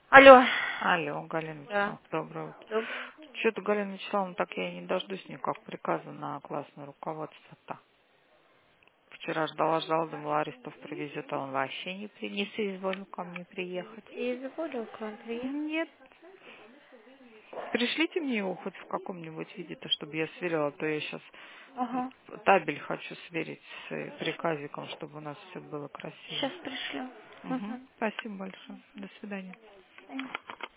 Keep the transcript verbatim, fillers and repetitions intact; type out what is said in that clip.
Алло. Алло, Галина Да. Вячеславовна, доброе утро. Доброе. Что-то, Галина Вячеславовна, так я и не дождусь никак приказа на классное руководство-то. Вчера ждала, ждала, думала, Аристов привезет, а он вообще не, при... не соизволил ко мне приехать. Не изволил к вам приехать? Нет. Пришлите мне его хоть в каком-нибудь виде-то, чтобы я сверила, а то я сейчас Ага. табель хочу сверить с э, приказиком, чтобы у нас все было красиво. Сейчас пришлю. Угу. Угу. Спасибо большое. До свидания.